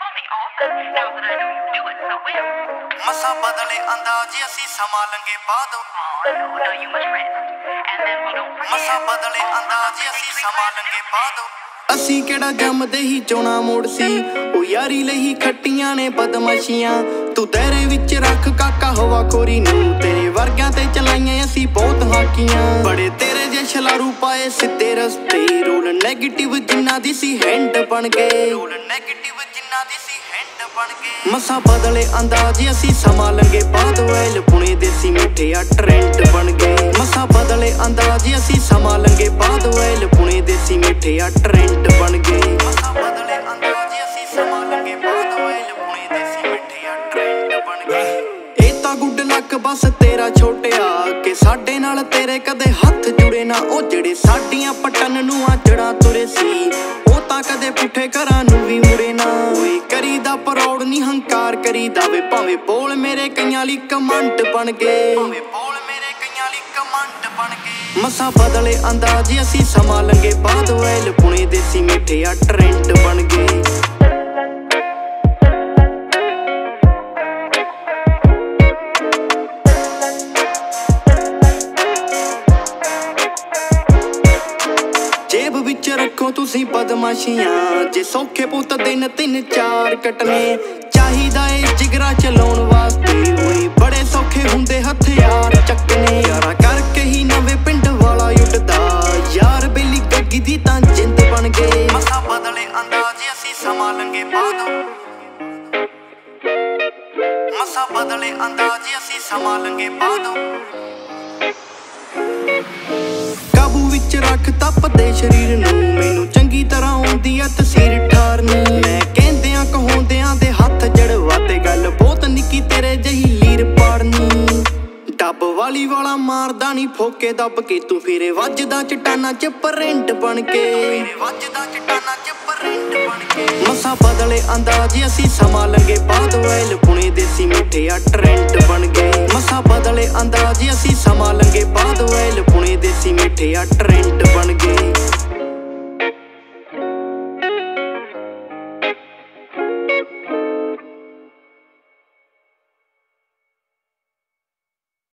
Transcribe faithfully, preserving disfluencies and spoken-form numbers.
ਮਸਾ ਬਦਲੇ ਅੰਦਾਜ਼ ਅਸੀਂ ਸਮਾਂ ਲੰਗੇ ਬਾਅਦ ਮਸਾ ਬਦਲੇ ਅੰਦਾਜ਼ ਅਸੀਂ ਸਮਾਂ ਲੰਗੇ ਬਾਅਦ ਅਸੀਂ ਕਿਹੜਾ ਜੰਮਦੇ ਹੀ ਚੋਣਾ ਮੋੜ ਸੀ ਉਹ ਯਾਰੀ ਲਈ ਖੱਟੀਆਂ ਨੇ ਬਦਮਾਸ਼ੀਆਂ ਤੂੰ ਤੇਰੇ ਵਿੱਚ ਰੱਖ ਕਾਕਾ ਹਵਾ ਖੋਰੀ ਨੂੰ ਤੇਰੇ ਵਰਗਿਆਂ ਤੇ ਚਲਾਈਆਂ ਅਸੀਂ ਬਹੁਤ ਹਾਕੀਆਂ ਬੜੇ ਤੇਰੇ ਜੇ ਛਲਾਰੂ ਪਾਏ ਸਿੱਧੇ ਰਸਤੇ ਰੋਲ ਨੈਗੇਟਿਵ ਜਿੰਨਾ ਦੀ ਸੀ ਹੈਂਡ ਬਣ ਗਏ ਰੋਲ ਨੈਗੇਟਿਵ ਜਿੰਨਾ ਦੀ ਸੀ ਹੈਂਡ ਬਣ ਗਏ ਮਸਾ ਬਦਲੇ ਅੰਦਾਜ਼ ਅਸੀਂ ਸਮਾਂ ਲੰਗੇ ਬਾਅਦ ਵੈਲ ਪੁਣੇ ਦੇਸੀ ਮਿੱਠੇ ਆ ਟ੍ਰੈਂਡ ਬਣ ਗਏ ਮਸਾ ਬਦਲੇ ਅੰਦਾਜ਼ ਅਸੀਂ ਸਮਾਂ ਲੰਗੇ ਬਾਅਦ ਵੈਲ ਪੁਣੇ ਦੇਸੀ ਮਿੱਠੇ ਆ ਟ੍ਰੈਂਡ ਬਣ ਗਏ ਮਸਾ ਬਦਲੇ ਅੰਦਾਜ਼ ਅਸੀਂ ਸਮਾਂ ਲੰਗੇ ਬਾਅਦ ਵੈਲ ਪੁਣੇ ਦੇਸੀ ਮਿੱਠੇ ਆ ਟ੍ਰੈਂਡ ਬਣ ਗਏ ਇਹ ਤਾਂ ਗੁੱਡ ਲੱਕ ਬਸ ਤੇਰਾ ਛੋਟਿਆ ਕਿ ਸਾਡੇ ਨਾਲ ਤੇਰੇ ਕਦੇ ਹੱਥ ਜੁੜੇ ਨਾ ਉਹ ਜਿਹੜੇ ਸਾਡੀਆਂ ਪਟਨ ਨੂੰ ਆਚੜਾ ਤੁਰੇ ਸੀ ਉਹ ਤਾਂ ਕਦੇ ਪੁੱਠੇ ਘਰਾਂ ਨੂੰ ਵੀ ਮੁੜੇ ਨਾ ਓਏ ਕਰੀਦਾ ਪਰੌੜ ਨਹੀਂ ਹੰਕਾਰ ਕਰੀਦਾ ਵੇ ਭਾਵੇਂ ਬੋਲ ਮੇਰੇ ਕਈਆਂ ਲਈ ਕਮੰਟ ਬਣ ਗਏ ਭਾਵੇਂ ਬੋਲ ਮੇਰੇ ਕਈਆਂ ਲਈ ਕਮੰਟ ਬਣ ਗਏ ਮਸਾ ਬਦਲੇ ਅੰਦਾਜ਼ ਅਸੀਂ ਸਮਾਂ ਲੰਗੇ ਬਾਅਦ ਵੈਲ ਪੁਣੇ ਦੇਸੀ ਮਿੱਠੇ ਆ ਟ੍ਰੈਂਡ ਬਣ ਗਏ ਜੇਬ ਵਿੱਚ ਰੱਖੋ ਤੁਸੀਂ ਬਦਮਾਸ਼ੀਆਂ ਜੇ ਸੌਖੇ ਪੁੱਤ ਦਿਨ ਤਿੰਨ ਚਾਰ ਕੱਟਨੇ ਚਾਹੀਦਾ ਏ ਜਿਗਰਾ ਚਲਾਉਣ ਵਾਸਤੇ ਓਏ ਬੜੇ ਸੌਖੇ ਹੁੰਦੇ ਹਥਿਆਰ ਚੱਕਨੇ ਯਾਰਾ ਕਰਕੇ ਹੀ ਨਵੇਂ ਪਿੰਡ ਵਾਲਾ ਉੱਡਦਾ ਯਾਰ ਬੇਲੀ ਗੱਗੀ ਦੀ ਤਾਂ ਜਿੰਦ ਬਣ ਗਏ ਮਸਾ ਬਦਲੇ ਅੰਦਾਜ਼ ਅਸੀਂ ਸਮਾਂ ਲੰਗੇ ਬਾਅਦ ਮਸਾ ਬਦਲੇ ਅੰਦਾਜ਼ ਅਸੀਂ ਸਮਾਂ ਲੰਗੇ ਬਾਅਦ ਕਾਬੂ ਵਿੱਚ ਰੱਖ ਤਪਦੇ ਸਰੀਰ ਨੂੰ ਮੈਨੂੰ ਚੰਗੀ ਤਰ੍ਹਾਂ ਆਉਂਦੀ ਆ ਤਸਵੀਰ ਠਾਰਨੀ ਮੈਂ ਕਹਿੰਦਿਆਂ ਕਹਾਉਂਦਿਆਂ ਦੇ ਹੱਥ ਜੜਵਾ ਤੇ ਗੱਲ ਬਹੁਤ ਨਿੱਕੀ ਤੇਰੇ ਜਹੀ ਲੀਰ ਪਾੜਨੀ ਡੱਬ ਵਾਲੀ ਵਾਲਾ ਮਾਰਦਾ ਨੀ ਫੋਕੇ ਦੱਬ ਕੇ ਤੂੰ ਫਿਰੇ ਵੱਜਦਾ ਚਟਾਨਾ ਚ ਪਰਿੰਟ ਬਣ ਕੇ ਫਿਰੇ ਵੱਜਦਾ ਚਟਾਨਾ ਚ ਪਰਿੰਟ ਬਣ ਕੇ ਮਸਾ ਬਦਲੇ ਅੰਦਾਜ਼ ਅਸੀਂ ਸਮਾਂ ਲੰਗੇ ਬਾਅਦ ਵੈਲ ਪੁਣੇ ਦੇਸੀ ਮਿੱਠੇ ਆ ਟ੍ਰੈਂਡ ਬਣ ਗਏ ਮਸਾ ਬਦਲੇ ਅੰਦਾਜ਼ ਅਸੀਂ ਸਮਾਂ ਲੰਗੇ ਬਾਅਦ ਵੈਲ ਪੁਣੇ ਦੇਸੀ ਮਿੱਠੇ ਆ ਟ੍ਰੈਂਡ ਬਣ ਗਏ